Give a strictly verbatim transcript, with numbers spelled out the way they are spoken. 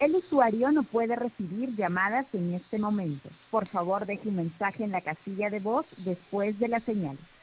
El usuario no puede recibir llamadas en este momento. Por favor, deje un mensaje en la casilla de voz después de la señal.